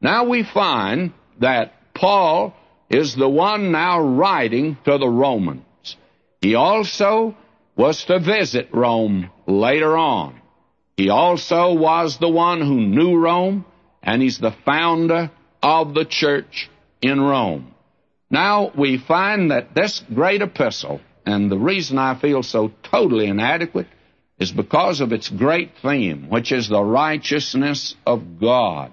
Now we find that Paul is the one now writing to the Romans. He also was to visit Rome later on. He also was the one who knew Rome, and he's the founder of the church in Rome. Now we find that this great epistle, and the reason I feel so totally inadequate, is because of its great theme, which is the righteousness of God.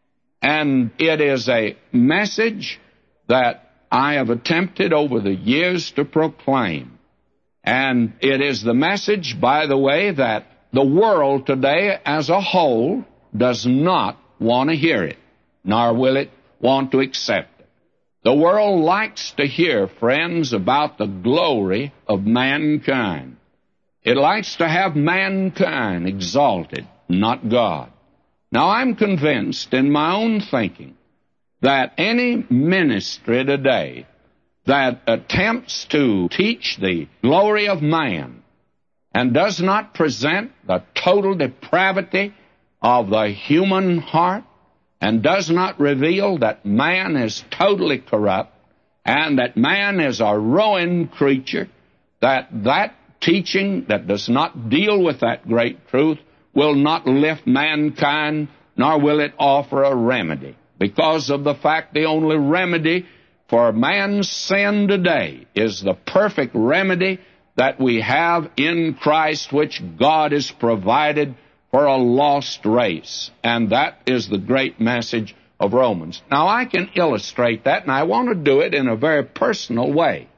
And it is a message that I have attempted over the years to proclaim. And it is the message, by the way, that the world today as a whole does not want to hear it, nor will it want to accept it. The world likes to hear, friends, about the glory of mankind. It likes to have mankind exalted, not God. Now, I'm convinced in my own thinking that any ministry today that attempts to teach the glory of man and does not present the total depravity of the human heart and does not reveal that man is totally corrupt and that man is a ruined creature, that teaching that does not deal with that great truth will not lift mankind, nor will it offer a remedy. Because of the fact the only remedy for man's sin today is the perfect remedy that we have in Christ, which God has provided for a lost race. And that is the great message of Romans. Now, I can illustrate that, and I want to do it in a very personal way.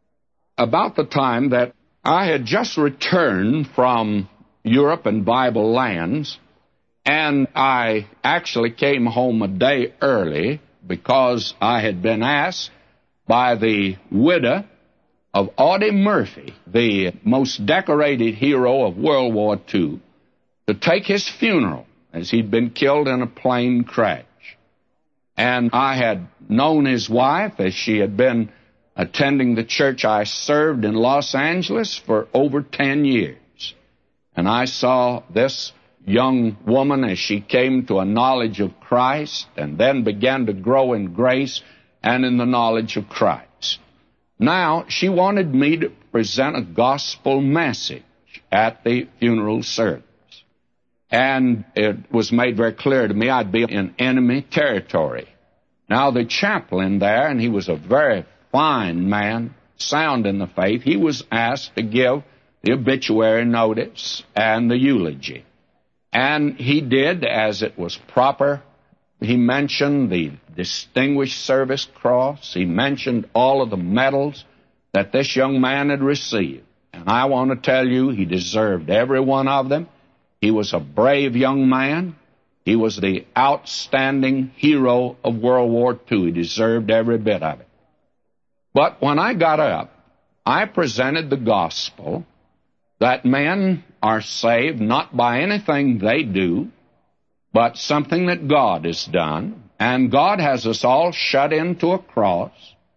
About the time that I had just returned from Europe and Bible lands, and I actually came home a day early because I had been asked by the widow of Audie Murphy, the most decorated hero of World War II, to take his funeral, as he'd been killed in a plane crash. And I had known his wife, as she had been attending the church I served in Los Angeles for over 10 years. And I saw this young woman as she came to a knowledge of Christ and then began to grow in grace and in the knowledge of Christ. Now, she wanted me to present a gospel message at the funeral service. And it was made very clear to me I'd be in enemy territory. Now, the chaplain there, and he was a very fine man, sound in the faith, he was asked to give the obituary notice and the eulogy. And he did as it was proper. He mentioned the Distinguished Service Cross. He mentioned all of the medals that this young man had received. And I want to tell you, he deserved every one of them. He was a brave young man. He was the outstanding hero of World War II. He deserved every bit of it. But when I got up, I presented the gospel that men are saved not by anything they do, but something that God has done. And God has us all shut into a cross,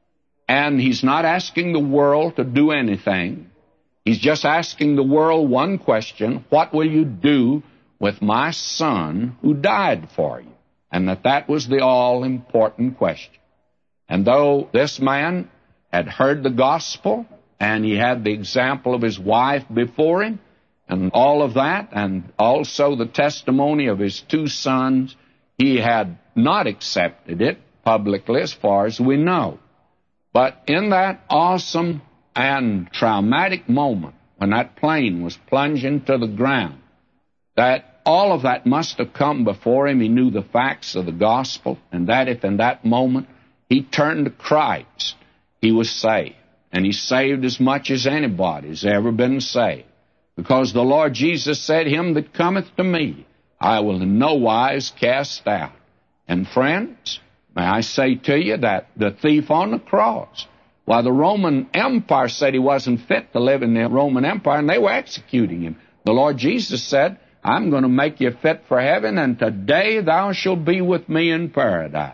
and He's not asking the world to do anything. He's just asking the world one question: what will you do with my son who died for you? And that was the all-important question. And though this man had heard the gospel, and he had the example of his wife before him, and all of that, and also the testimony of his two sons, he had not accepted it publicly as far as we know. But in that awesome and traumatic moment, when that plane was plunging to the ground, that all of that must have come before him. He knew the facts of the gospel, and that if in that moment he turned to Christ, he was saved. And he's saved as much as anybody's ever been saved. Because the Lord Jesus said, "Him that cometh to me, I will in no wise cast out." And friends, may I say to you that the thief on the cross, while the Roman Empire said he wasn't fit to live in the Roman Empire, and they were executing him, the Lord Jesus said, "I'm going to make you fit for heaven, and today thou shalt be with me in paradise."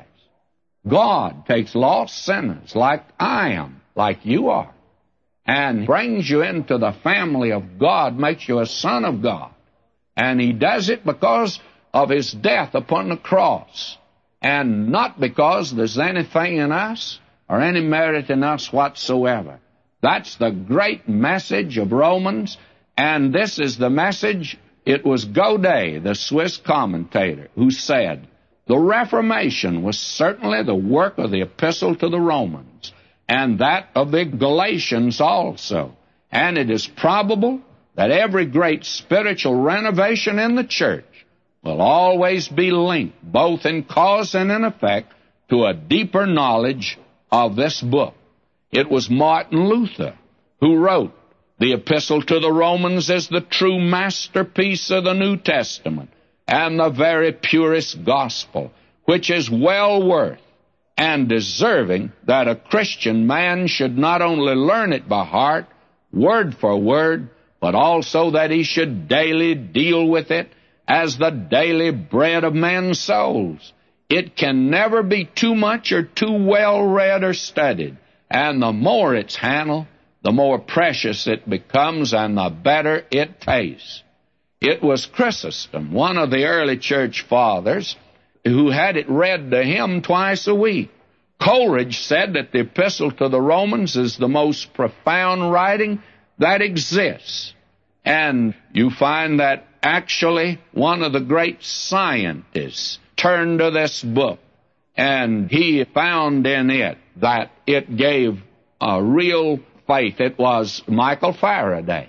God takes lost sinners like I am, like you are, and brings you into the family of God, makes you a son of God. And He does it because of His death upon the cross. and not because there's anything in us or any merit in us whatsoever. That's the great message of Romans, and this is the message. It was Godet, the Swiss commentator, who said, the Reformation was certainly the work of the Epistle to the Romans, and that of the Galatians also. And it is probable that every great spiritual renovation in the church will always be linked, both in cause and in effect, to a deeper knowledge of this book. It was Martin Luther who wrote, the Epistle to the Romans is the true masterpiece of the New Testament and the very purest gospel, which is well worth and deserving that a Christian man should not only learn it by heart, word for word, but also that he should daily deal with it as the daily bread of men's souls. It can never be too much or too well read or studied, and the more it's handled, the more precious it becomes and the better it tastes. It was Chrysostom, one of the early church fathers, who had it read to him twice a week. Coleridge said that the Epistle to the Romans is the most profound writing that exists. And you find that actually one of the great scientists turned to this book, and he found in it that it gave a real faith. It was Michael Faraday.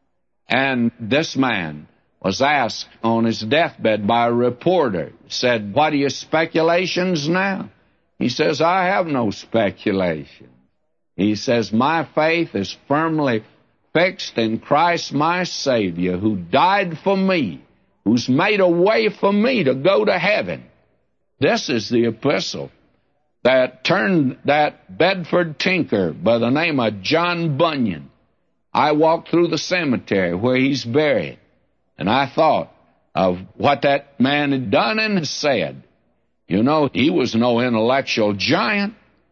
And this man was asked on his deathbed by a reporter, said, what are your speculations now? He says, I have no speculation. He says, my faith is firmly fixed in Christ my Savior, who died for me, who's made a way for me to go to heaven. This is the epistle that turned that Bedford tinker by the name of John Bunyan. I walked through the cemetery where he's buried, and I thought of what that man had done and said. You know, he was no intellectual giant,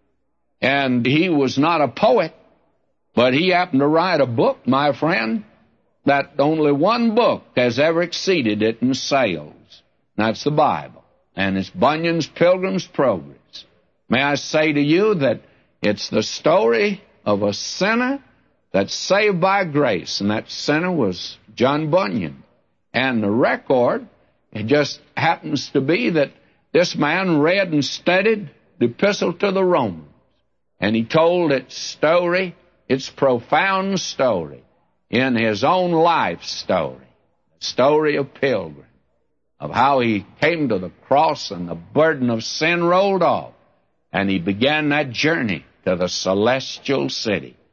and he was not a poet, but he happened to write a book, my friend, that only one book has ever exceeded it in sales. That's the Bible, and it's Bunyan's Pilgrim's Progress. May I say to you that it's the story of a sinner that's saved by grace, and that sinner was John Bunyan. And the record, it just happens to be that this man read and studied the Epistle to the Romans, and he told its story, its profound story, in his own life story, the story of Pilgrim, of how he came to the cross and the burden of sin rolled off, and he began that journey to the celestial city.